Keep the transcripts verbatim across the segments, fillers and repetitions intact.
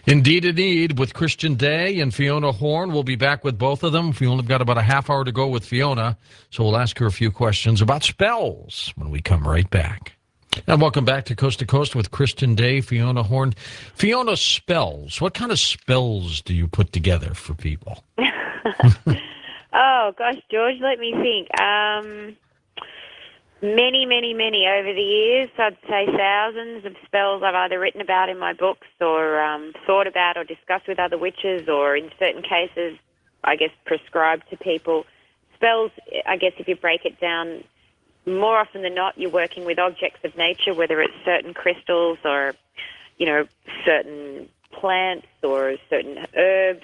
Indeed, indeed, with Christian Day and Fiona Horn. We'll be back with both of them. We only got about a half hour to go with Fiona, so we'll ask her a few questions about spells when we come right back. And welcome back to Coast to Coast with Christian Day, Fiona Horn. Fiona, spells. What kind of spells do you put together for people? Oh, gosh, George, let me think. Um... Many, many, many over the years. I'd say thousands of spells I've either written about in my books or um, thought about or discussed with other witches or in certain cases, I guess, prescribed to people. Spells, I guess, if you break it down, more often than not, you're working with objects of nature, whether it's certain crystals or, you know, certain plants or certain herbs.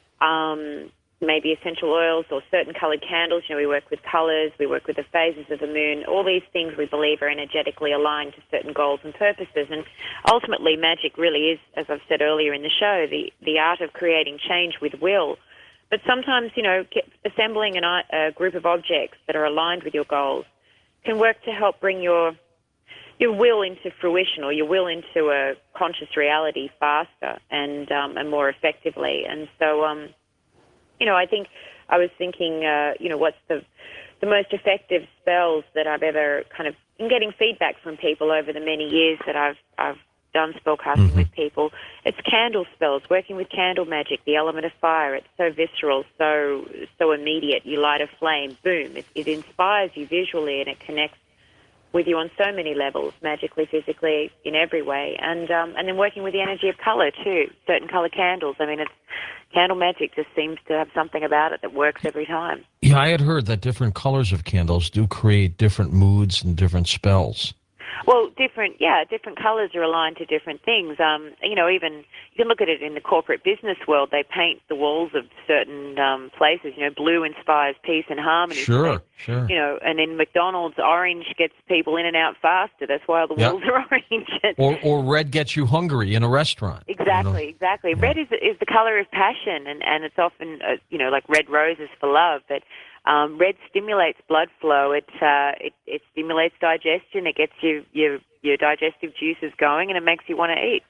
Um maybe essential oils or certain coloured candles. You know, we work with colours, we work with the phases of the moon. All these things we believe are energetically aligned to certain goals and purposes. And ultimately, magic really is, as I've said earlier in the show, the, the art of creating change with will. But sometimes, you know, get, assembling an, a group of objects that are aligned with your goals can work to help bring your your will into fruition or your will into a conscious reality faster and um, and more effectively. And so, um, you know, I think I was thinking, uh, you know, what's the the most effective spells that I've ever kind of, in getting feedback from people over the many years that I've I've done spellcasting mm-hmm. with people, it's candle spells, working with candle magic, the element of fire. It's so visceral, so so immediate. You light a flame, boom. It, it inspires you visually and it connects with you on so many levels, magically, physically, in every way. And um, and then working with the energy of colour too, certain colour candles. I mean, it's candle magic just seems to have something about it that works every time. Yeah, I had heard that different colors of candles do create different moods and different spells. Well, different, yeah, different colours are aligned to different things. Um, you know, even you can look at it in the corporate business world. They paint the walls of certain um, places. You know, blue inspires peace and harmony. Sure, so, sure. You know, and in McDonald's, orange gets people in and out faster. That's why all the yep. walls are orange. or or red gets you hungry in a restaurant. Exactly, you know? exactly. Yeah. Red is is the colour of passion, and and it's often uh, you know, like red roses for love, but. Um, red stimulates blood flow. It, uh, it it stimulates digestion. It gets you, your your digestive juices going, and it makes you want to eat.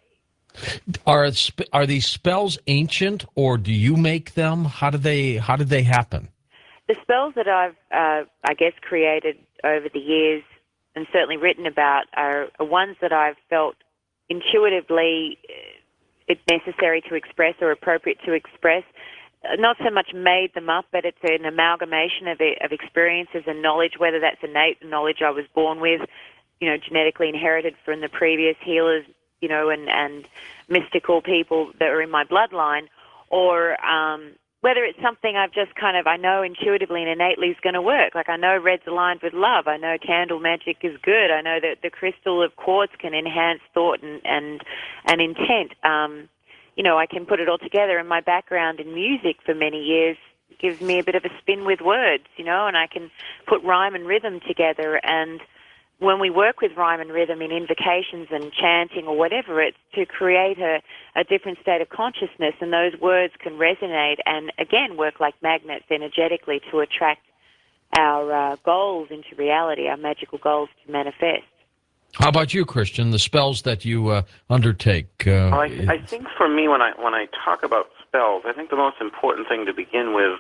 Are are these spells ancient, or do you make them? How do they How did they happen? The spells that I've uh, I guess created over the years, and certainly written about, are, are ones that I've felt intuitively it's necessary to express or appropriate to express. Not so much made them up, but it's an amalgamation of, of experiences and knowledge, whether that's innate knowledge I was born with, you know, genetically inherited from the previous healers, you know, and, and mystical people that are in my bloodline, or um, whether it's something I've just kind of, I know intuitively and innately is going to work. Like I know red's aligned with love. I know candle magic is good. I know that the crystal of quartz can enhance thought and, and, and intent. Um You know, I can put it all together, and my background in music for many years gives me a bit of a spin with words, you know, and I can put rhyme and rhythm together. And when we work with rhyme and rhythm in invocations and chanting or whatever, it's to create a, a different state of consciousness, and those words can resonate and, again, work like magnets energetically to attract our uh, goals into reality, our magical goals to manifest. How about you, Christian? The spells that you uh, undertake. Uh, well, I, I think for me, when I when I talk about spells, I think the most important thing to begin with,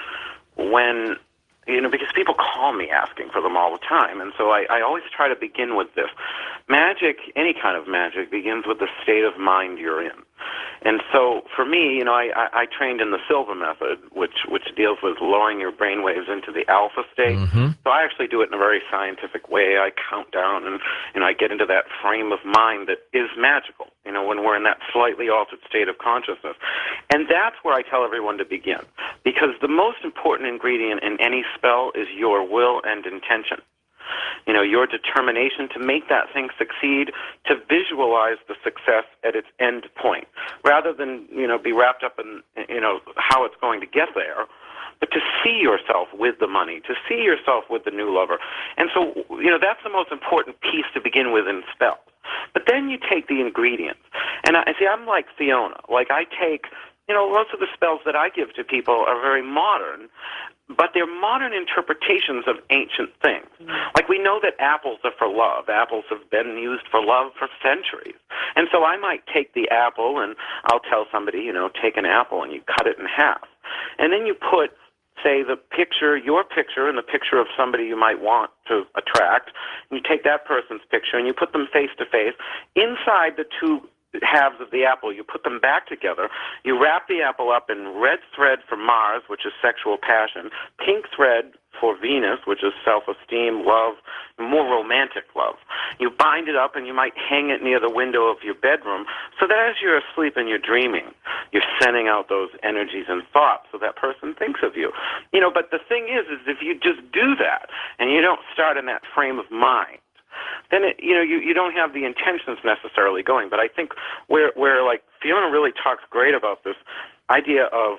when you know, because people call me asking for them all the time, and so I, I always try to begin with this. Magic, any kind of magic, begins with the state of mind you're in. And so for me, you know, I, I, I trained in the Silva method, which which deals with lowering your brain waves into the alpha state. Mm-hmm. So I actually do it in a very scientific way. I count down and, you know, I get into that frame of mind that is magical, you know, when we're in that slightly altered state of consciousness. And that's where I tell everyone to begin, because the most important ingredient in any spell is your will and intention. You know, your determination to make that thing succeed, to visualize the success at its end point, rather than, you know, be wrapped up in, you know, how it's going to get there, but to see yourself with the money, to see yourself with the new lover. And so, you know, that's the most important piece to begin with in spells. But then you take the ingredients. And I see, I'm like Fiona. Like, I take you know, most of the spells that I give to people are very modern, but they're modern interpretations of ancient things. Mm-hmm. Like we know that apples are for love. Apples have been used for love for centuries. And so I might take the apple and I'll tell somebody, you know, take an apple and you cut it in half. And then you put, say, the picture, your picture, and the picture of somebody you might want to attract, and you take that person's picture and you put them face to face. Inside the two halves of the apple, you put them back together. You wrap the apple up in red thread for Mars, which is sexual passion, pink thread for Venus, which is self-esteem, love, more romantic love. You bind it up and you might hang it near the window of your bedroom so that as you're asleep and you're dreaming, you're sending out those energies and thoughts so that person thinks of you. You know, but the thing is, is if you just do that and you don't start in that frame of mind, then it, you know you, you don't have the intentions necessarily going. But I think where where like Fiona really talks great about this idea of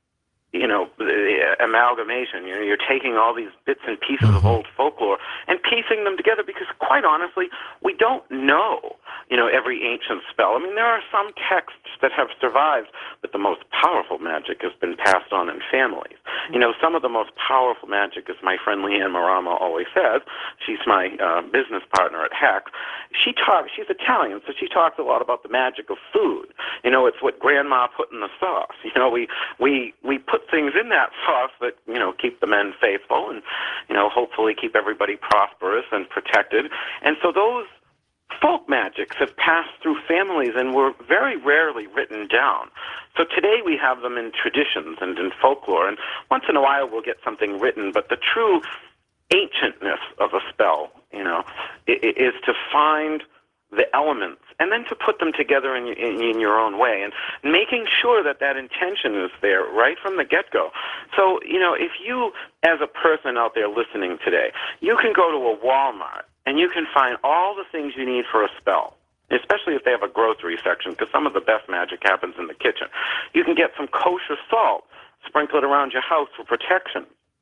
you know the amalgamation. You know, you're taking all these bits and pieces mm-hmm. of old folklore and piecing them together because, quite honestly, we don't know you know every ancient spell. I mean, there are some texts that have survived, but the most powerful magic has been passed on in families. You know, some of the most powerful magic, as my friend Leanne Marama always says, she's my uh, business partner at Hex, she talks, she's Italian, so she talks a lot about the magic of food. You know, it's what Grandma put in the sauce. You know, we, we, we put things in that sauce that, you know, keep the men faithful and, you know, hopefully keep everybody prosperous and protected. And so those folk magics have passed through families and were very rarely written down. So today we have them in traditions and in folklore, and once in a while we'll get something written, but the true ancientness of a spell, you know, is to find the elements and then to put them together in, in, in your own way and making sure that that intention is there right from the get-go. So, you know, if you, as a person out there listening today, you can go to a Walmart and you can find all the things you need for a spell, especially if they have a grocery section, because some of the best magic happens in the kitchen. You can get some kosher salt, sprinkle it around your house for protection.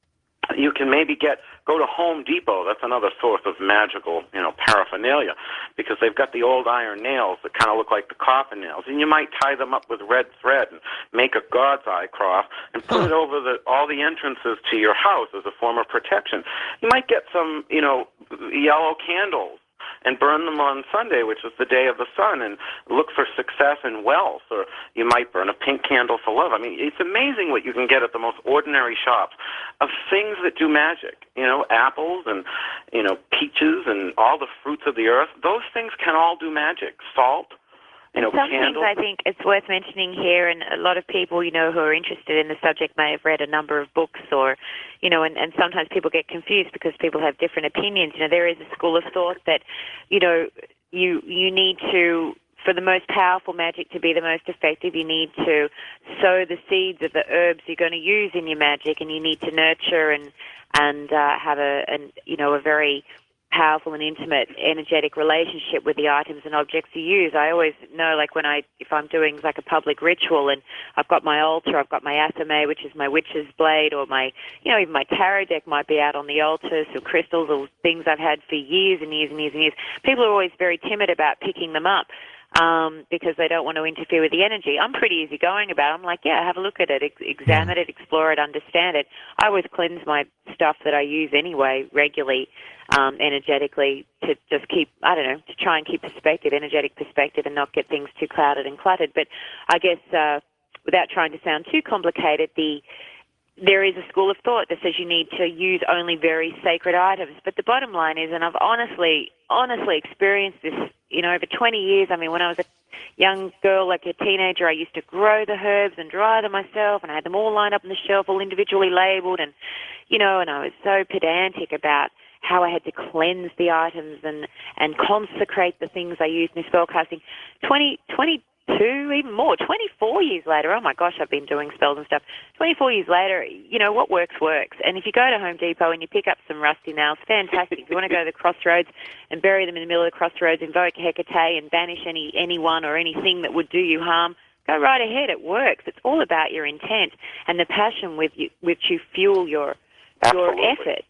You can maybe get go to Home Depot. That's another source of magical, you know, paraphernalia, because they've got the old iron nails that kind of look like the coffin nails, and you might tie them up with red thread and make a God's eye cross and put it over the all the entrances to your house as a form of protection. You might get some, you know, yellow candles and burn them on Sunday, which is the day of the sun, and look for success and wealth. Or you might burn a pink candle for love. I mean, it's amazing what you can get at the most ordinary shops of things that do magic. You know, apples and, you know, peaches and all the fruits of the earth. Those things can all do magic. Salt. You know, Some candles. things I think it's worth mentioning here, and a lot of people, you know, who are interested in the subject may have read a number of books, or, you know, and, and sometimes people get confused because people have different opinions. You know, there is a school of thought that, you know, you you need to, for the most powerful magic to be the most effective, you need to sow the seeds of the herbs you're going to use in your magic, and you need to nurture and and uh, have a, an, you know, a very powerful and intimate energetic relationship with the items and objects you use. I always know, like when I, if I'm doing like a public ritual and I've got my altar, I've got my athame, which is my witch's blade, or my, you know, even my tarot deck might be out on the altar, so crystals or things I've had for years and years and years and years. People are always very timid about picking them up. Um, because they don't want to interfere with the energy. I'm pretty easygoing about it. I'm like, yeah, have a look at it, ex- examine it, explore it, understand it. I always cleanse my stuff that I use anyway regularly, um, energetically, to just keep, I don't know, to try and keep perspective, energetic perspective, and not get things too clouded and cluttered. But I guess uh, without trying to sound too complicated, the there is a school of thought that says you need to use only very sacred items. But the bottom line is, and I've honestly, honestly experienced this, you know, over twenty years. I mean, when I was a young girl, like a teenager, I used to grow the herbs and dry them myself, and I had them all lined up on the shelf, all individually labeled, and, you know, and I was so pedantic about how I had to cleanse the items and, and consecrate the things I used in spellcasting. twenty, twenty-two, even more, twenty-four years later, oh my gosh, I've been doing spells and stuff. twenty-four years later, you know, what works, works. And if you go to Home Depot and you pick up some rusty nails, fantastic. If you want to go to the crossroads and bury them in the middle of the crossroads, invoke Hecate and banish any anyone or anything that would do you harm, go right ahead. It works. It's all about your intent and the passion with you, which you fuel your, your efforts.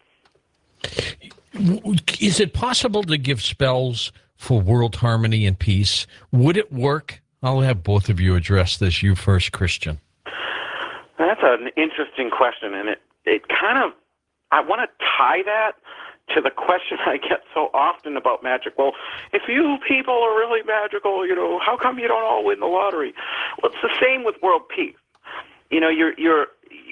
Is it possible to give spells for world harmony and peace? Would it work? I'll have both of you address this. You first, Christian. That's an interesting question, and it, it kind of, I want to tie that to the question I get so often about magic. Well, if you people are really magical, you know, how come you don't all win the lottery? Well, it's the same with world peace. You know, you're, you're,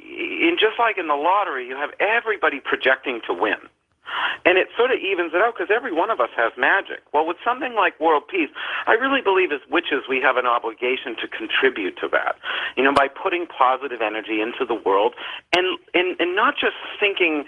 in just like in the lottery, you have everybody projecting to win. And it sort of evens it out because every one of us has magic. Well, with something like world peace, I really believe as witches we have an obligation to contribute to that, you know, by putting positive energy into the world and, and, and not just thinking,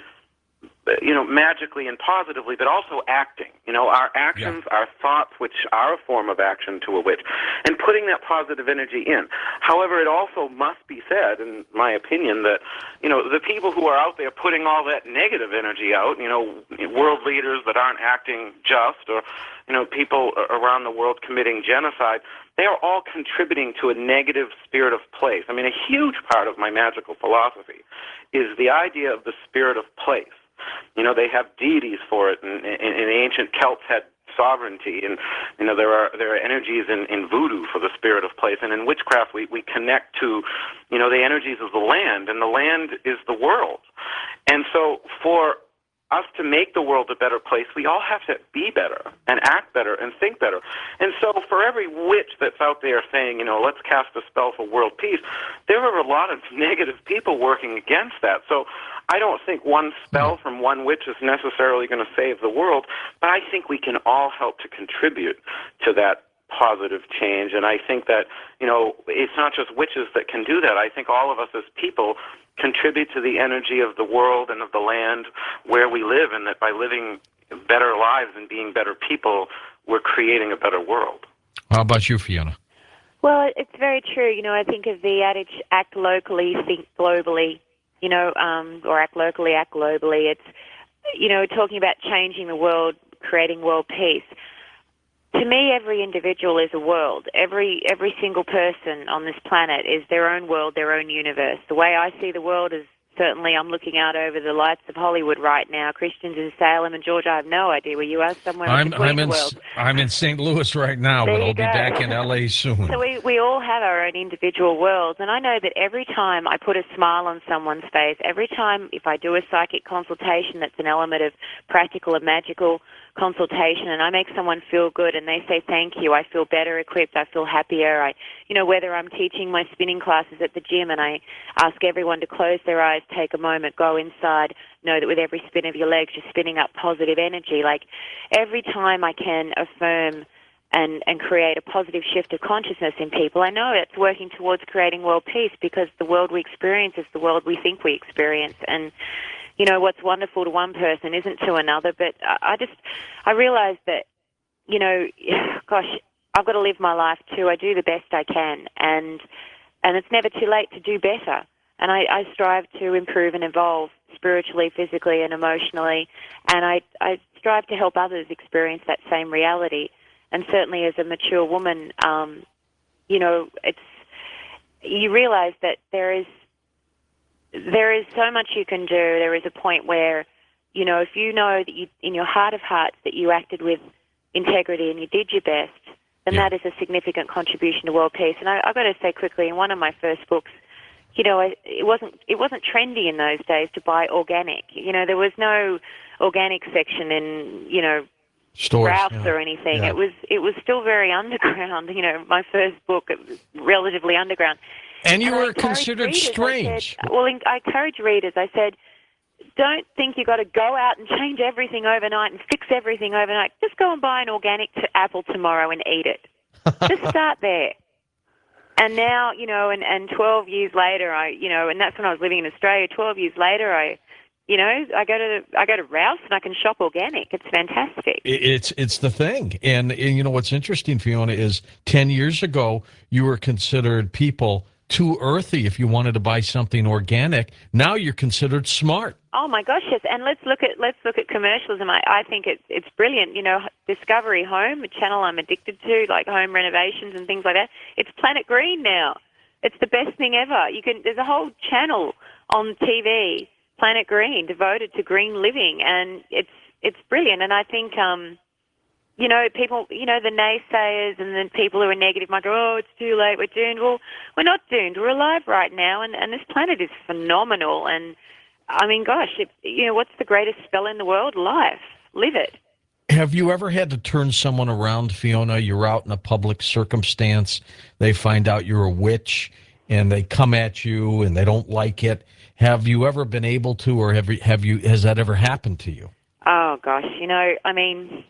you know, magically and positively, but also acting. You know, our actions, yeah. our thoughts, which are a form of action to a witch, and putting that positive energy in. However, it also must be said, in my opinion, that, you know, the people who are out there putting all that negative energy out, you know, world leaders that aren't acting just, or, you know, people around the world committing genocide, they are all contributing to a negative spirit of place. I mean, a huge part of my magical philosophy is the idea of the spirit of place. You know, they have deities for it, and, and, and the ancient Celts had sovereignty, and, you know, there are there are energies in, in voodoo for the spirit of place, and in witchcraft we, we connect to, you know, the energies of the land, and the land is the world. And so for us to make the world a better place, we all have to be better and act better and think better. And so for every witch that's out there saying, you know, let's cast a spell for world peace, there are a lot of negative people working against that. So I don't think one spell from one witch is necessarily going to save the world, but I think we can all help to contribute to that positive change. And I think that, you know, it's not just witches that can do that. I think all of us as people contribute to the energy of the world and of the land where we live, and that by living better lives and being better people, we're creating a better world. How about you, Fiona? Well, it's very true. You know, I think of the adage, act locally, think globally, you know, um, or act locally, act globally. It's, you know, talking about changing the world, creating world peace. To me, every individual is a world. Every every single person on this planet is their own world, their own universe. The way I see the world is, certainly I'm looking out over the lights of Hollywood right now. Christians in Salem and Georgia, I have no idea where you are, somewhere I'm, in between I'm the in, world. I'm in Saint Louis right now, There but you I'll be go. back in L A soon. So we, we all have our own individual worlds, and I know that every time I put a smile on someone's face, every time if I do a psychic consultation that's an element of practical and magical consultation, and I make someone feel good and they say thank you, I feel better equipped, I feel happier. I, you know, whether I'm teaching my spinning classes at the gym and I ask everyone to close their eyes, take a moment, go inside, know that with every spin of your legs you're spinning up positive energy. Like every time I can affirm and, and create a positive shift of consciousness in people, I know it's working towards creating world peace, because the world we experience is the world we think we experience. And you know, what's wonderful to one person isn't to another. But I just, I realize that, you know, gosh, I've got to live my life too. I do the best I can, and and it's never too late to do better. And I, I strive to improve and evolve spiritually, physically, and emotionally. And I, I strive to help others experience that same reality. And certainly as a mature woman, um, you know, it's, you realize that there is, There is so much you can do. There is a point where, you know, if you know that you, in your heart of hearts, that you acted with integrity and you did your best, then yeah. that is a significant contribution to world peace. And I, I've got to say quickly, in one of my first books, you know, I, it wasn't it wasn't trendy in those days to buy organic. You know, there was no organic section in, you know, Stores, Ralph's yeah. or anything. Yeah. It was it was still very underground. You know, my first book, it was relatively underground. And you and were considered readers, strange. I said, well, I encourage readers. I said, don't think you've got to go out and change everything overnight and fix everything overnight. Just go and buy an organic t- apple tomorrow and eat it. Just start there. And now, you know, and, and twelve years later, I, you know, and that's when I was living in Australia. twelve years later, I, you know, I go to I go to Ralph's and I can shop organic. It's fantastic. It's it's the thing. And, and you know what's interesting, Fiona, is ten years ago, you were considered people too earthy if you wanted to buy something organic. Now you're considered smart. Oh my gosh, yes. And let's look at let's look at commercialism. I, I think it's it's brilliant. You know, Discovery Home, a channel I'm addicted to, like home renovations and things like that. It's Planet Green now. It's the best thing ever. You can there's a whole channel on T V, Planet Green, devoted to green living, and it's it's brilliant. And I think um you know, people, you know, the naysayers and the people who are negative might go, oh, it's too late, we're doomed. Well, we're not doomed. We're alive right now, and, and this planet is phenomenal. And, I mean, gosh, it, you know, what's the greatest spell in the world? Life. Live it. Have you ever had to turn someone around, Fiona? You're out in a public circumstance, they find out you're a witch, and they come at you, and they don't like it. Have you ever been able to, or have you, have you, has that ever happened to you? Oh, gosh, you know, I mean...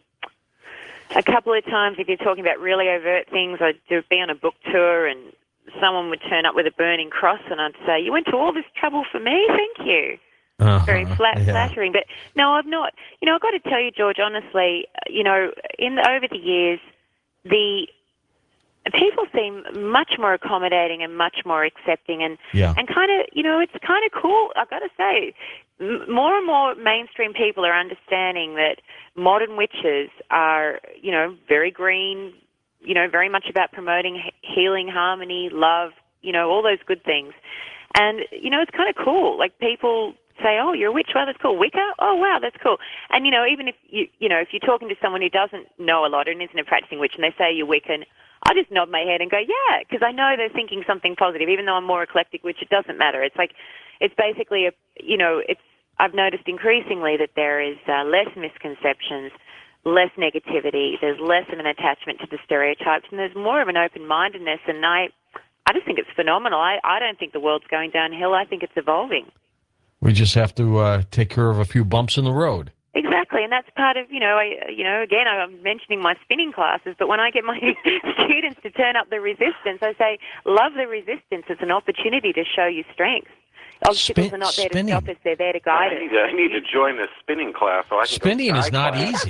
A couple of times, if you're talking about really overt things, I'd do, be on a book tour and someone would turn up with a burning cross and I'd say, you went to all this trouble for me? Thank you. Uh-huh, Very flat, yeah. flattering. But no, I've not. You know, I've got to tell you, George, honestly, you know, in the, over the years, the people seem much more accommodating and much more accepting and, yeah. and kind of, you know, it's kind of cool, I've got to say. M- more and more mainstream people are understanding that modern witches are, you know, very green, you know, very much about promoting he- healing, harmony, love, you know, all those good things. And, you know, it's kind of cool. Like, people say, oh, you're a witch, wow, that's cool. Wicca? Oh, wow, that's cool. And, you know, even if, you you know, if you're talking to someone who doesn't know a lot and isn't a practicing witch and they say you're Wiccan, I just nod my head and go, yeah, because I know they're thinking something positive, even though I'm more eclectic, which it doesn't matter. It's like, it's basically, a, you know, it's, I've noticed increasingly that there is uh, less misconceptions, less negativity, there's less of an attachment to the stereotypes, and there's more of an open-mindedness, and I, I just think it's phenomenal. I, I don't think the world's going downhill. I think it's evolving. We just have to uh, take care of a few bumps in the road. Exactly, and that's part of, you know, I, you know, again, I'm mentioning my spinning classes, but when I get my students to turn up the resistance, I say, love the resistance. It's an opportunity to show you strength. Obstacles Spin- are not there spinning. to stop us, they're there to guide I us. need to, I need to join this spinning class so I can Spinning go is not sky-clad. easy.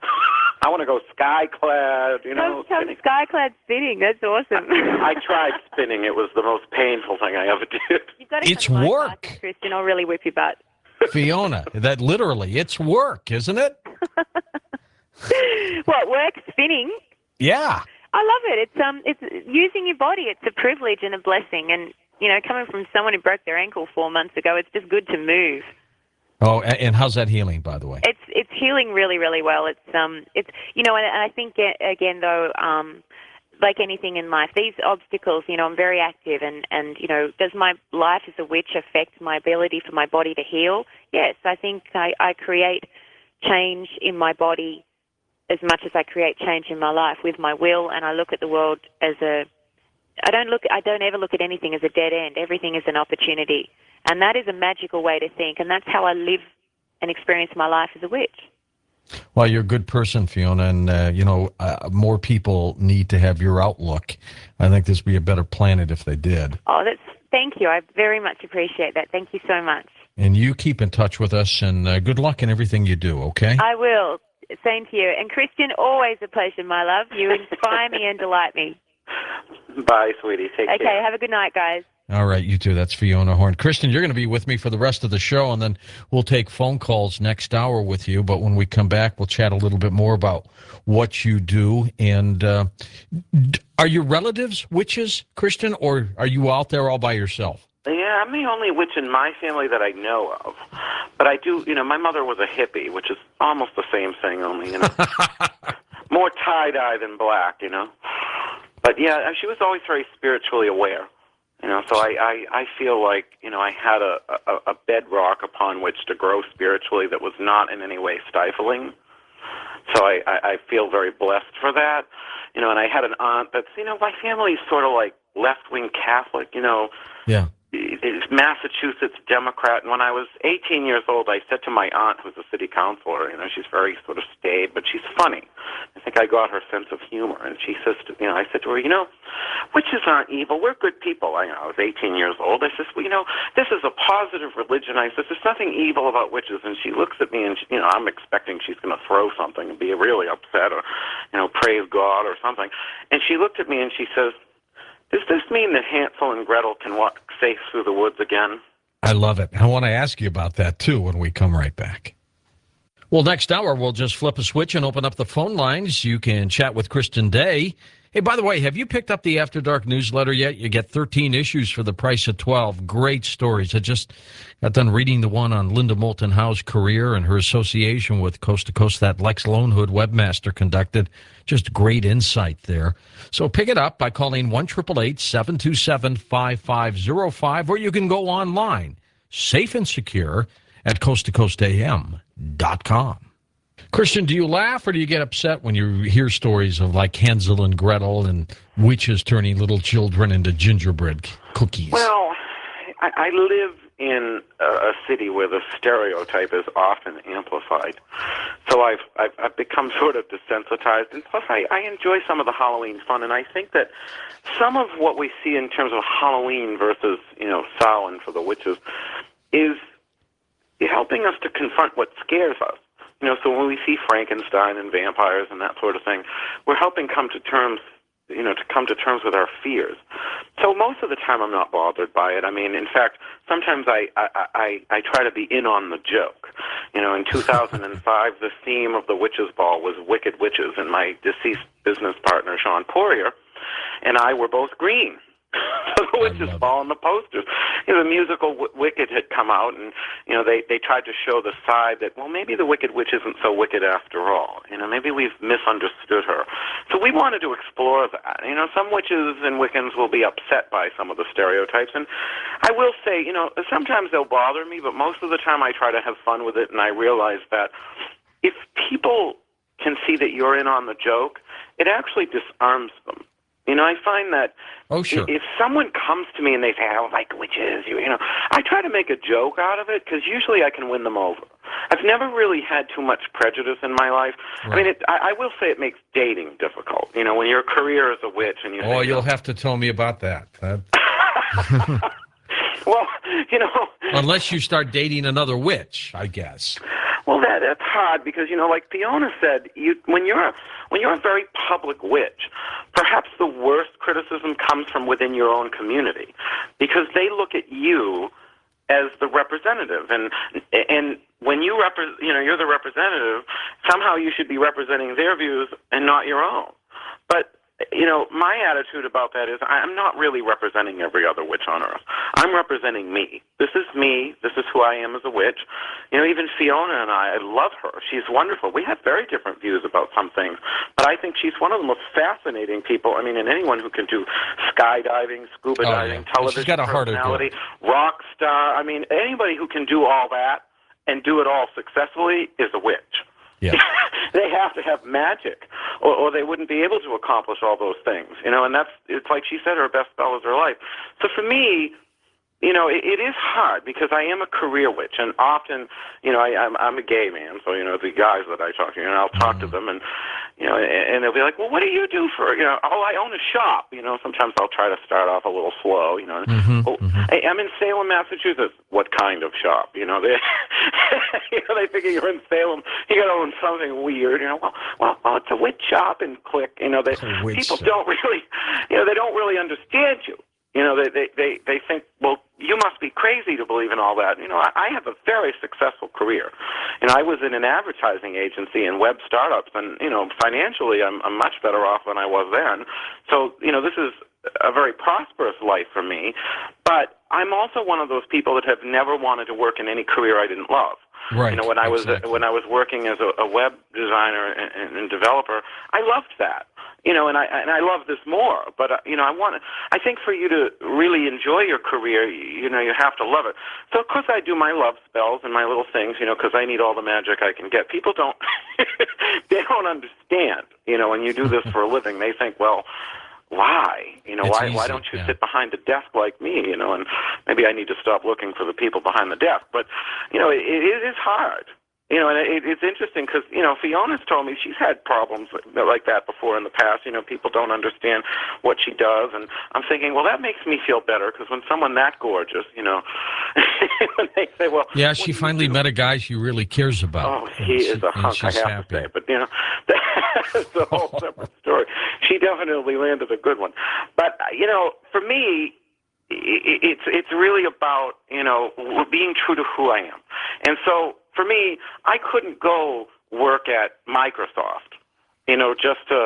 I want to go sky-clad, you know. Come, come spinning. skyclad spinning, that's awesome. I tried spinning. It was the most painful thing I ever did. You've got to It's come to my work. classes, Christian, I'll really whip your butt. Fiona, that literally, it's work, isn't it? What, work spinning? Yeah. I love it. It's um, it's using your body. It's a privilege and a blessing. And you know, coming from someone who broke their ankle four months ago, it's just good to move. Oh, a- and how's that healing, by the way? It's it's healing really, really well. It's um, it's you know, and, and I think uh, again though, um, like anything in life, these obstacles, you know, I'm very active, and and you know, does my life as a witch affect my ability for my body to heal? Yes, I think I, I create change in my body as much as I create change in my life with my will, and I look at the world as a, I don't look, I don't ever look at anything as a dead end. Everything is an opportunity, and that is a magical way to think, and that's how I live and experience my life as a witch. Well, you're a good person, Fiona, and, uh, you know, uh, more people need to have your outlook. I think this would be a better planet if they did. Oh, that's, thank you. I very much appreciate that. Thank you so much. And you keep in touch with us, and uh, good luck in everything you do, okay? I will. Same to you. And Christian, always a pleasure, my love. You inspire me and delight me. Bye, sweetie. Take Okay, care. have a good night, guys. All right, you too. That's Fiona Horn. Kristen, you're going to be with me for the rest of the show, and then we'll take phone calls next hour with you. But when we come back, we'll chat a little bit more about what you do. And uh, d- are your relatives witches, Kristen, or are you out there all by yourself? Yeah, I'm the only witch in my family that I know of. But I do, you know, my mother was a hippie, which is almost the same thing, only, you know, more tie-dye than black, you know. But, yeah, she was always very spiritually aware, you know, so I, I, I feel like, you know, I had a, a, a bedrock upon which to grow spiritually that was not in any way stifling. So I, I, I feel very blessed for that, you know, and I had an aunt that's, you know, my family's sort of like left-wing Catholic, you know. Yeah. It's Massachusetts Democrat, and when I was eighteen years old, I said to my aunt, who's a city councilor, you know, she's very sort of staid, but she's funny. I think I got her sense of humor, and she says, to, you know, I said to her, you know, witches aren't evil. We're good people. I, you know, I was eighteen years old. I says, well, you know, this is a positive religion. I says, there's nothing evil about witches. And she looks at me, and she, you know, I'm expecting she's going to throw something and be really upset, or, you know, praise God or something. And she looked at me and she says, does this mean that Hansel and Gretel can walk safe through the woods again? I love it. I want to ask you about that, too, when we come right back. Well, next hour, we'll just flip a switch and open up the phone lines. You can chat with Kristen Day, Hey, by the way, have you picked up the After Dark newsletter yet? You get thirteen issues for the price of twelve. Great stories. I just got done reading the one on Linda Moulton Howe's career and her association with Coast to Coast that Lex Lonehood webmaster conducted. Just great insight there. So pick it up by calling one eight eight eight, seven two seven, five five zero five, or you can go online, safe and secure, at coast to coast a m dot com. Christian, do you laugh or do you get upset when you hear stories of like Hansel and Gretel and witches turning little children into gingerbread cookies? Well, I, I live in a, a city where the stereotype is often amplified, so I've, I've I've become sort of desensitized. And plus, I, I enjoy some of the Halloween fun, and I think that some of what we see in terms of Halloween versus you know Samhain for the witches is helping us to confront what scares us. You know, so when we see Frankenstein and vampires and that sort of thing, we're helping come to terms, you know, to come to terms with our fears. So most of the time I'm not bothered by it. I mean, in fact, sometimes I, I, I, I try to be in on the joke. You know, in two thousand five, the theme of the Witches' Ball was Wicked Witches, and my deceased business partner, Sean Poirier, and I were both green. So the Witches' Ball and the posters. You know, the musical w- Wicked had come out, and you know they they tried to show the side that well maybe the Wicked Witch isn't so wicked after all. You know, maybe we've misunderstood her. So we wanted to explore that. You know, some witches and Wiccans will be upset by some of the stereotypes, and I will say, you know, sometimes they'll bother me, but most of the time I try to have fun with it, and I realize that if people can see that you're in on the joke, it actually disarms them. You know, I find that oh, sure. if someone comes to me and they say, I don't like witches, you, you know, I try to make a joke out of it because usually I can win them over. I've never really had too much prejudice in my life. Right. I mean, it, I, I will say it makes dating difficult. You know, when your career is a witch and you Oh, say, you'll have to tell me about that. that... Well, you know. Unless you start dating another witch, I guess. Well, that that's hard because, you know, like Fiona said, you when you're a, when you're a very public witch, perhaps the worst criticism comes from within your own community because they look at you as the representative, and and when you repre- you know, you're the representative, somehow you should be representing their views and not your own. But you know, my attitude about that is I'm not really representing every other witch on earth. I'm representing me. This is me. This is who I am as a witch. You know, even Fiona and I, I love her. She's wonderful. We have very different views about some things, but I think she's one of the most fascinating people. I mean, and anyone who can do skydiving, scuba oh, diving, yeah. television She's got a personality, rock star. I mean, anybody who can do all that and do it all successfully is a witch. Yeah. They have to have magic, or, or they wouldn't be able to accomplish all those things, you know, and that's, it's like she said, her best spell is her life. So for me, you know, it, it is hard because I am a career witch, and often, you know, I, I'm, I'm a gay man, so, you know, the guys that I talk to, you know, I'll talk mm-hmm. to them, and, you know, and, and they'll be like, well, what do you do for, you know, oh, I own a shop, you know, sometimes I'll try to start off a little slow, you know, mm-hmm. oh, mm-hmm. Hey, I'm in Salem, Massachusetts. What kind of shop? You know, they, you know, they figure you're in Salem, you got to own something weird, you know, well, well, well, it's a witch shop, and click, you know, they, people shop. don't really, you know, they don't really understand you. You know, they, they, they, they think, well, you must be crazy to believe in all that. You know, I, I have a very successful career. And I was in an advertising agency and web startups, and, you know, financially I'm, I'm much better off than I was then. So, you know, this is a very prosperous life for me. But I'm also one of those people that have never wanted to work in any career I didn't love. Right. You know, when I was exactly. when I was working as a, a web designer and, and, and developer, I loved that. You know, and I and I love this more. But uh, you know, I want. I think for you to really enjoy your career, you, you know, you have to love it. So of course I do my love spells and my little things, you know, because I need all the magic I can get. People don't. They don't understand. You know, when you do this for a living, they think, well, why? You know, it's why easy, why don't you yeah. sit behind a desk like me? You know, and maybe I need to stop looking for the people behind the desk. But you know, it, it is hard. You know, and it, it's interesting because, you know, Fiona's told me she's had problems like that before in the past. You know, people don't understand what she does. And I'm thinking, well, that makes me feel better because when someone that gorgeous, you know, when they say, well. Yeah, she finally met a guy she really cares about. Oh, he is a hunk, I have happy. to say. But, you know, that's a whole separate story. She definitely landed a good one. But, you know, for me, it's it's really about, you know, being true to who I am. And so for me, I couldn't go work at Microsoft, you know, just to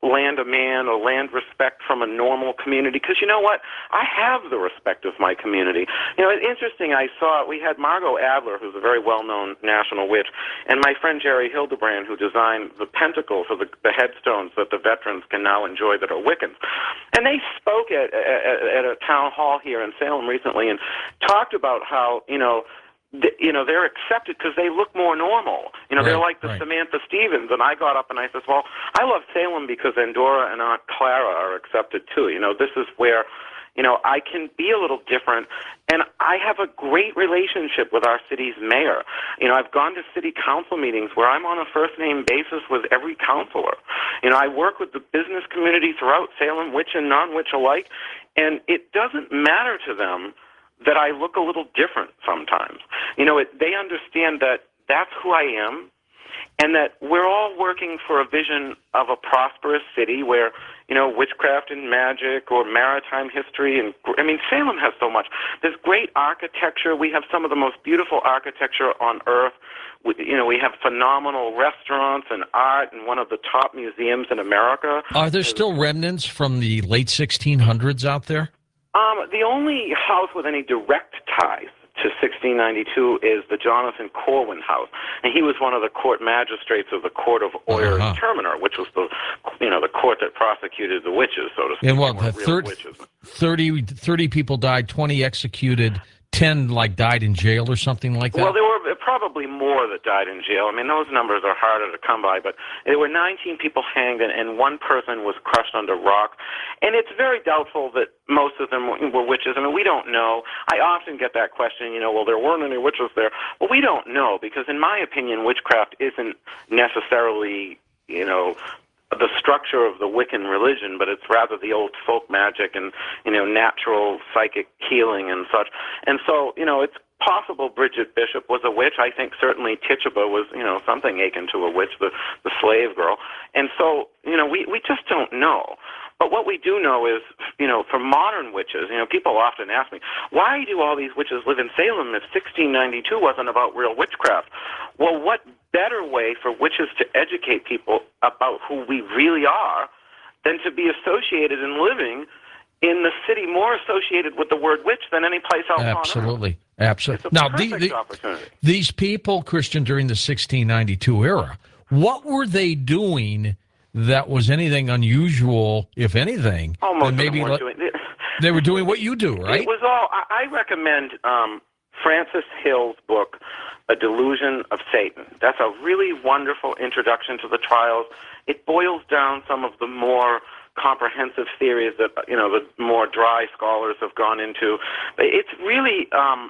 land a man or land respect from a normal community, because you know what? I have the respect of my community. You know, it's interesting, I saw, we had Margot Adler, who's a very well-known national witch, and my friend Jerry Hildebrand, who designed the pentacles or the, the headstones that the veterans can now enjoy that are Wiccans. And they spoke at, at, at a town hall here in Salem recently and talked about how, you know, you know, they're accepted because they look more normal. You know, Right, they're like the right. Samantha Stevens. And I got up and I said, well, I love Salem because Endora and Aunt Clara are accepted too. You know, this is where, you know, I can be a little different. And I have a great relationship with our city's mayor. You know, I've gone to city council meetings where I'm on a first-name basis with every councilor. You know, I work with the business community throughout Salem, witch and non-witch alike, and it doesn't matter to them that I look a little different sometimes. You know, it, they understand that that's who I am, and that we're all working for a vision of a prosperous city where, you know, witchcraft and magic or maritime history, and I mean, Salem has so much. There's great architecture. We have some of the most beautiful architecture on earth. We, you know, we have phenomenal restaurants and art and one of the top museums in America. Are there still remnants from the late sixteen hundreds out there? Um, the only house with any direct ties to sixteen ninety-two is the Jonathan Corwin house, and he was one of the court magistrates of the Court of Oyers Uh-huh. Terminer, which was the, you know, the court that prosecuted the witches, so to speak. And what, They the weren't real third, witches. thirty, thirty people died, twenty executed, ten like died in jail or something like that? Well, there were probably more that died in jail. I mean, those numbers are harder to come by, but there were nineteen people hanged, and, and one person was crushed under rock. And it's very doubtful that most of them were witches. I mean, we don't know. I often get that question, you know, well, there weren't any witches there. Well, we don't know, because in my opinion, witchcraft isn't necessarily, you know, the structure of the Wiccan religion, but it's rather the old folk magic and, you know, natural psychic healing and such. And so, you know, it's possible Bridget Bishop was a witch. I think certainly Tituba was, you know, something akin to a witch, the, the slave girl. And so, you know, we, we just don't know. But what we do know is, you know, for modern witches, you know, people often ask me, why do all these witches live in Salem if sixteen ninety-two wasn't about real witchcraft? Well, what better way for witches to educate people about who we really are than to be associated and living in the city, more associated with the word witch than any place else on earth. Absolutely. Absolutely. It's a Now, perfect the, the, opportunity. these people, Christian, during the sixteen ninety-two era, what were they doing that was anything unusual, if anything? Almost and maybe weren't let- doing it. they were doing what you do, right? It was all. I, I recommend um, Francis Hill's book, A Delusion of Satan. That's a really wonderful introduction to the trials. It boils down some of the more comprehensive theories that, you know, the more dry scholars have gone into. It's really. Um,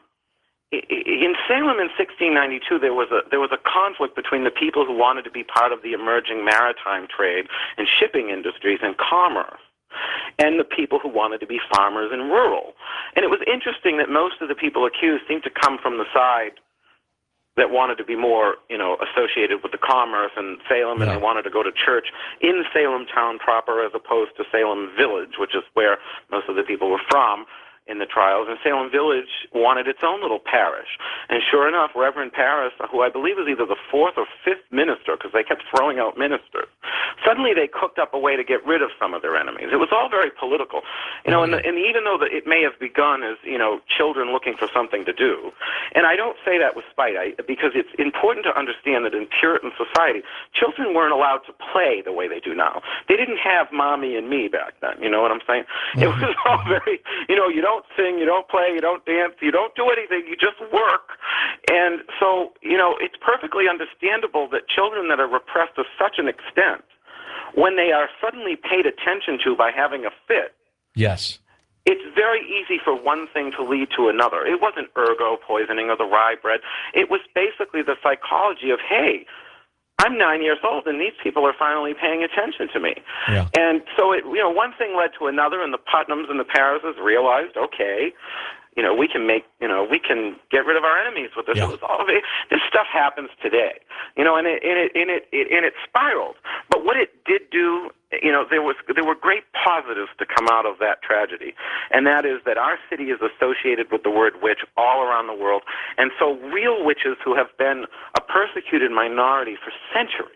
In Salem in sixteen ninety-two, there was a there was a conflict between the people who wanted to be part of the emerging maritime trade and shipping industries and commerce, and the people who wanted to be farmers and rural. And it was interesting that most of the people accused seemed to come from the side that wanted to be more, you know, associated with the commerce and Salem, and Yeah. they wanted to go to church in Salem town proper as opposed to Salem Village, which is where most of the people were from in the trials. And Salem Village wanted its own little parish. And sure enough, Reverend Parris, who I believe was either the fourth or fifth minister, because they kept throwing out ministers, suddenly they cooked up a way to get rid of some of their enemies. It was all very political. You know, and, the, and even though the, it may have begun as, you know, children looking for something to do, and I don't say that with spite, I, because it's important to understand that in Puritan society, children weren't allowed to play the way they do now. They didn't have mommy and me back then, you know what I'm saying? It was all very, you know, you don't sing, you don't play, you don't dance, you don't do anything, you just work. And so, you know, it's perfectly understandable that children that are repressed to such an extent, when they are suddenly paid attention to by having a fit, Yes. it's very easy for one thing to lead to another. It wasn't ergo poisoning or the rye bread. It was basically the psychology of, hey, I'm nine years old, and these people are finally paying attention to me. Yeah. And so, it, you know, one thing led to another, and the Putnams and the Parrises realized, okay, you know, we can make, you know, we can get rid of our enemies with this. Yeah. It was all of it. This stuff happens today, you know, and it, and it, and it, it, and it spiraled. But what it did do, you know, there was there were great positives to come out of that tragedy, and that is that our city is associated with the word witch all around the world, and so real witches who have been a persecuted minority for centuries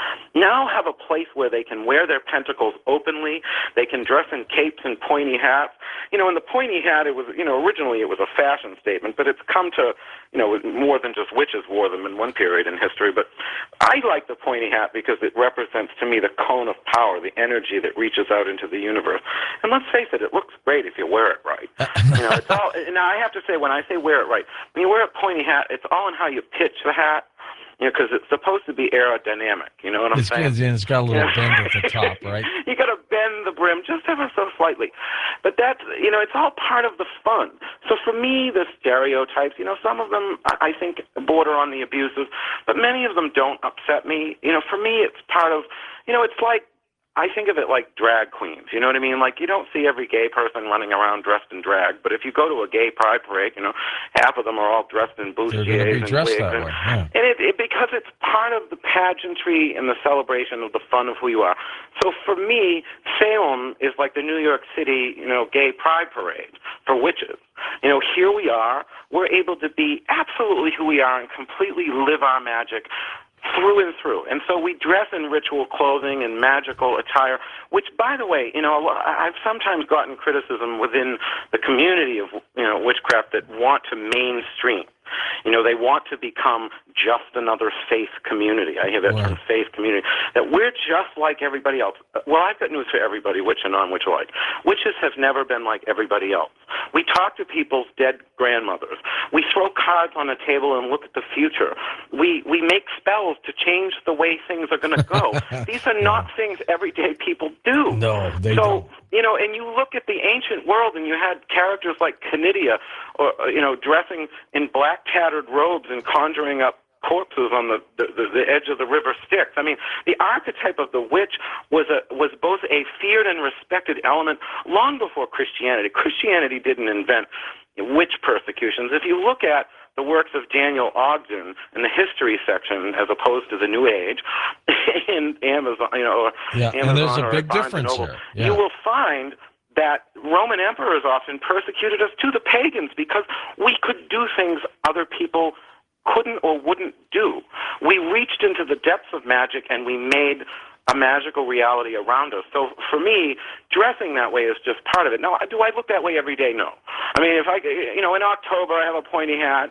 now have a place where they can wear their pentacles openly. They can dress in capes and pointy hats. You know, and the pointy hat, it was, you know, originally it was a fashion statement, but it's come to, you know, more than just witches wore them in one period in history. But I like the pointy hat because it represents to me the cone of power, the energy that reaches out into the universe. And let's face it, it looks great if you wear it right. You know, it's all. Now I have to say, when I say wear it right, when you wear a pointy hat, it's all in how you pitch the hat. You know, because it's supposed to be aerodynamic. You know what I'm it's, saying? It's got a little Yeah. bend at the top, right? You got to bend the brim just ever so slightly. But that's, you know, it's all part of the fun. So for me, the stereotypes, you know, some of them I I think border on the abusive, but many of them don't upset me. You know, for me, it's part of, you know, it's like, I think of it like drag queens, you know what I mean? Like, you don't see every gay person running around dressed in drag, but if you go to a gay pride parade, you know, half of them are all dressed in bustiers They're going to be and dressed wigs. that and, way, yeah. and it, it, because it's part of the pageantry and the celebration of the fun of who you are. So for me, Salem is like the New York City, you know, gay pride parade for witches. You know, here we are. We're able to be absolutely who we are and completely live our magic through and through. And so we dress in ritual clothing and magical attire, which, by the way, you know, I've sometimes gotten criticism within the community of, you know, witchcraft that want to mainstream. You know, they want to become just another faith community. I hear that Right. term, faith community, that we're just like everybody else. Well, I've got news for everybody, witch and non-witch alike. Witches have never been like everybody else. We talk to people's dead grandmothers. We throw cards on a table and look at the future. We we make spells to change the way things are going to go. These are not things everyday people do. No, they so, don't. you know, and you look at the ancient world, and you had characters like Canidia, or you know, dressing in black tattered robes and conjuring up corpses on the, the, the edge of the river Styx. I mean, the archetype of the witch was a was both a feared and respected element long before Christianity. Christianity didn't invent witch persecutions. If you look at the works of Daniel Ogden in the history section, as opposed to the New Age, in Amazon, you know, or Yeah, Amazon and there's a or big Barnes difference and Noble, there. Yeah. you will find that Roman emperors often persecuted us to the pagans because we could do things other people couldn't or wouldn't do. We reached into the depths of magic and we made a magical reality around us. So for me, dressing that way is just part of it. Now, do I look that way every day? No. I mean, if I, you know, in October I have a pointy hat.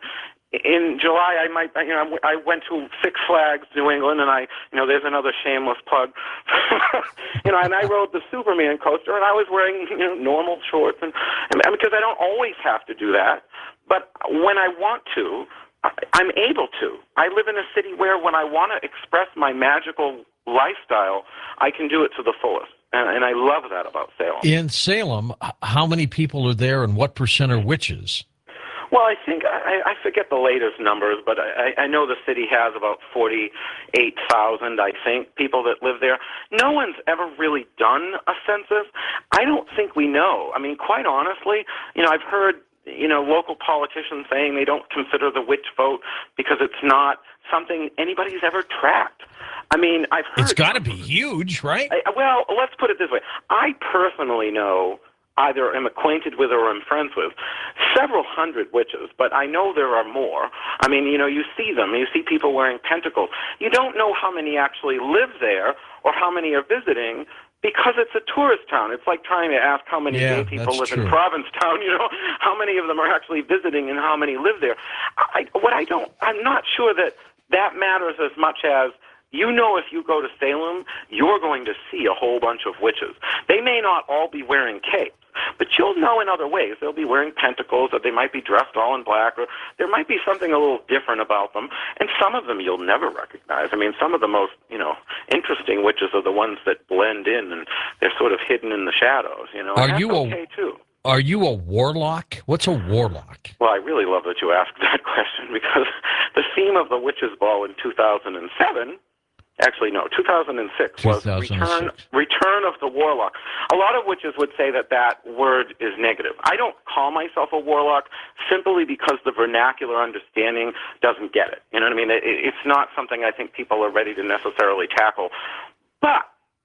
In July, I might, you know, I went to Six Flags, New England, and I, you know, there's another shameless plug, you know, and I rode the Superman coaster, and I was wearing, you know, normal shorts, and, and because I don't always have to do that, but when I want to, I'm able to. I live in a city where when I want to express my magical lifestyle, I can do it to the fullest, and, and I love that about Salem. In Salem, h- how many people are there, and what percent are witches? Well, I think, I, I forget the latest numbers, but I, I know the city has about forty-eight thousand, I think, people that live there. No one's ever really done a census. I don't think we know. I mean, quite honestly, you know, I've heard, you know, local politicians saying they don't consider the witch vote because it's not something anybody's ever tracked. I mean, I've heard... It's got to be huge, right? I, well, let's put it this way. I personally know, either am acquainted with or am friends with, several hundred witches, but I know there are more. I mean, you know, you see them. You see people wearing pentacles. You don't know how many actually live there or how many are visiting because it's a tourist town. It's like trying to ask how many Yeah, gay people that's live true. in Provincetown, you know, how many of them are actually visiting and how many live there. I, what I don't, I'm not sure that that matters as much as, you know, if you go to Salem, you're going to see a whole bunch of witches. They may not all be wearing capes, but you'll know in other ways. They'll be wearing pentacles, or they might be dressed all in black, or there might be something a little different about them. And some of them you'll never recognize. I mean, some of the most, you know, interesting witches are the ones that blend in, and they're sort of hidden in the shadows, you know. Are and that's you a- okay, too. Are you a warlock? What's a warlock? Well, I really love that you asked that question because the theme of the Witches' Ball in two thousand seven, actually no, two thousand six, was two thousand six. return, return of the warlock. A lot of witches would say that that word is negative. I don't call myself a warlock simply because the vernacular understanding doesn't get it. You know what I mean? It, it's not something I think people are ready to necessarily tackle. But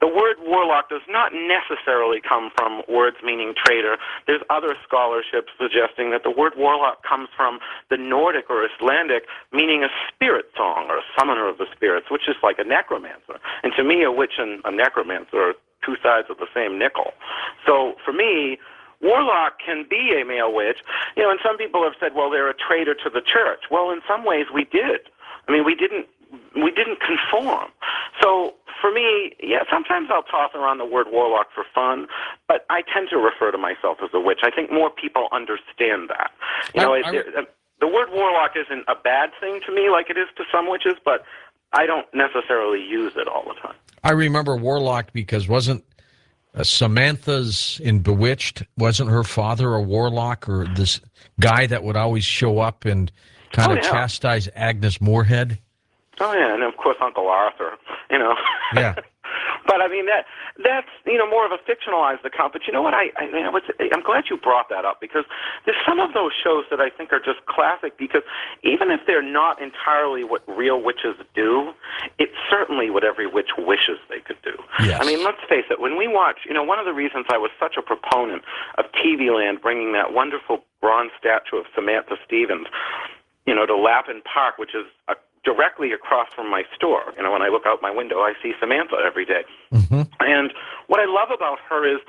the word warlock does not necessarily come from words meaning traitor. There's other scholarship suggesting that the word warlock comes from the Nordic or Icelandic, meaning a spirit song or a summoner of the spirits, which is like a necromancer. And to me, a witch and a necromancer are two sides of the same nickel. So for me, warlock can be a male witch. You know, and some people have said, well, they're a traitor to the church. Well, in some ways we did. I mean, we didn't we didn't conform. So for me, yeah, sometimes I'll toss around the word warlock for fun, but I tend to refer to myself as a witch. I think more people understand that. You know, I, it, I, it, the word warlock isn't a bad thing to me like it is to some witches, but I don't necessarily use it all the time. I remember warlock because wasn't uh, Samantha's in Bewitched, wasn't her father a warlock, or this guy that would always show up and kind Oh, of yeah. chastise Agnes Moorehead? Oh yeah, and of course Uncle Arthur. You know. Yeah. But I mean that that's you know more of a fictionalized account. But you know what? I, I you know, it's, I'm glad you brought that up because there's some of those shows that I think are just classic. Because even if they're not entirely what real witches do, it's certainly what every witch wishes they could do. Yes. I mean, let's face it. When we watch, you know, one of the reasons I was such a proponent of T V Land bringing that wonderful bronze statue of Samantha Stevens, you know, to Lappin Park, which is a directly across from my store. You know, when I look out my window, I see Samantha every day. Mm-hmm. And what I love about her is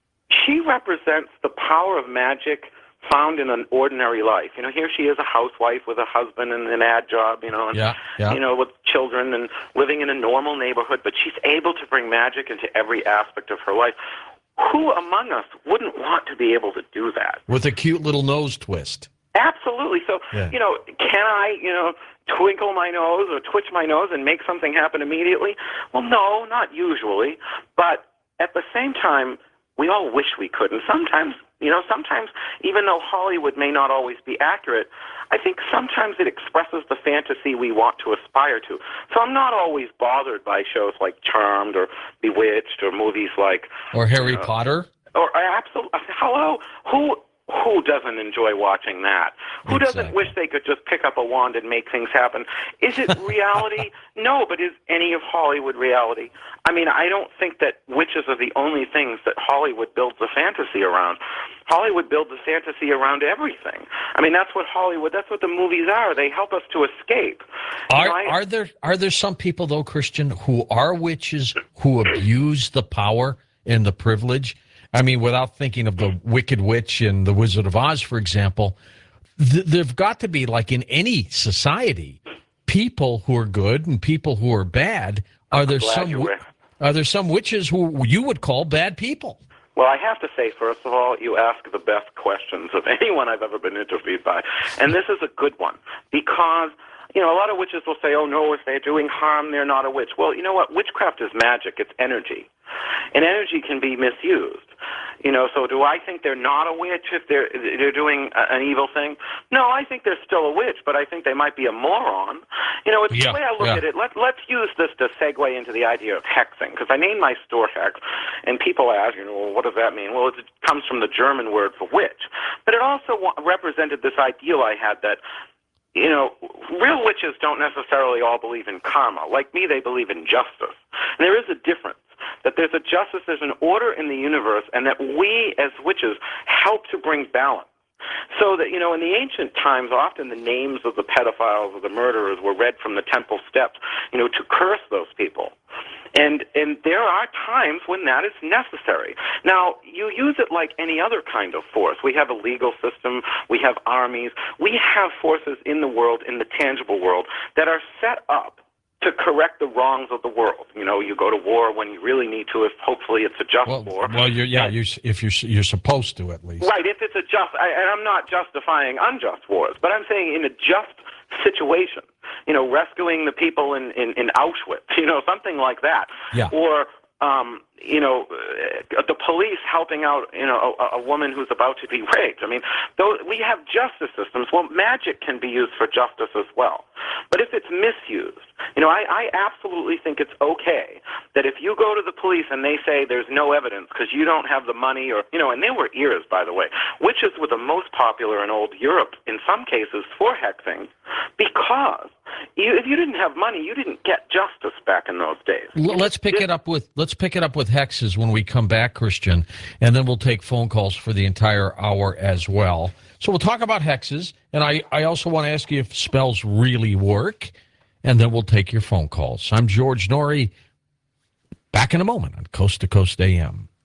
she represents the power of magic found in an ordinary life. You know, here she is, a housewife with a husband and an ad job, you know, and, Yeah, yeah. you know, with children and living in a normal neighborhood, but she's able to bring magic into every aspect of her life. Who among us wouldn't want to be able to do that? With a cute little nose twist. Absolutely. So, Yeah. you know, can I, you know, twinkle my nose or twitch my nose and make something happen immediately? Well, no, not usually. But at the same time, we all wish we could. And sometimes, you know, sometimes, even though Hollywood may not always be accurate, I think sometimes it expresses the fantasy we want to aspire to. So I'm not always bothered by shows like Charmed or Bewitched or movies like... Or Harry uh, Potter. Or absolutely, hello, who who doesn't enjoy watching that? Who doesn't Exactly. wish they could just pick up a wand and make things happen? Is it reality? No, but is any of Hollywood reality? I mean, I don't think that witches are the only things that Hollywood builds a fantasy around. Hollywood builds a fantasy around everything. I mean, that's what Hollywood, that's what the movies are. They help us to escape. You Are know, I- are there are there some people though, Christian, who are witches who abuse the power and the privilege? I mean, without thinking of the Wicked Witch and the Wizard of Oz, for example, th- there've got to be, like in any society, people who are good and people who are bad. Are there glad some you wi- were- are there some witches who you would call bad people? Well, I have to say, first of all, you ask the best questions of anyone I've ever been interviewed by. And this is a good one because, you know, a lot of witches will say, oh, no, if they're doing harm, they're not a witch. Well, you know what? Witchcraft is magic. It's energy. And energy can be misused. You know, so do I think they're not a witch if they're they're doing a, an evil thing? No, I think they're still a witch, but I think they might be a moron. You know, it's Yeah, the way I look yeah. at it. Let, let's use this to segue into the idea of hexing, because I named my store Hex, and people ask, you know, well, what does that mean? Well, it comes from the German word for witch. But it also wa- represented this ideal I had that, you know, real witches don't necessarily all believe in karma. Like me, they believe in justice. And there is a difference, that there's a justice, there's an order in the universe, and that we as witches help to bring balance. So that, you know, in the ancient times, often the names of the pedophiles or the murderers were read from the temple steps, you know, to curse those people. And and there are times when that is necessary. Now, you use it like any other kind of force. We have a legal system. We have armies. We have forces in the world, in the tangible world, that are set up to correct the wrongs of the world. You know, you go to war when you really need to, if hopefully it's a just Well, war. well, you're, yeah, you if you're you're supposed to at least. Right, if it's a just, I, and I'm not justifying unjust wars, but I'm saying in a just situation, you know, rescuing the people in, in, in Auschwitz, you know, something like that. Yeah. Or, um, you know, uh, the police helping out, you know, a, a woman who's about to be raped. I mean, those, we have justice systems. Well, magic can be used for justice as well. But if it's misused, you know, I, I absolutely think it's okay that if you go to the police and they say there's no evidence because you don't have the money or, you know, and there were ears, by the way, witches were the most popular in old Europe in some cases for hexing because you, if you didn't have money, you didn't get justice back in those days. L- Let's pick it up with let's pick it up with hexes when we come back, Christian, and then we'll take phone calls for the entire hour as well. So we'll talk about hexes, and I, I also want to ask you if spells really work, and then we'll take your phone calls. I'm George Norrie. Back in a moment on Coast to Coast A M.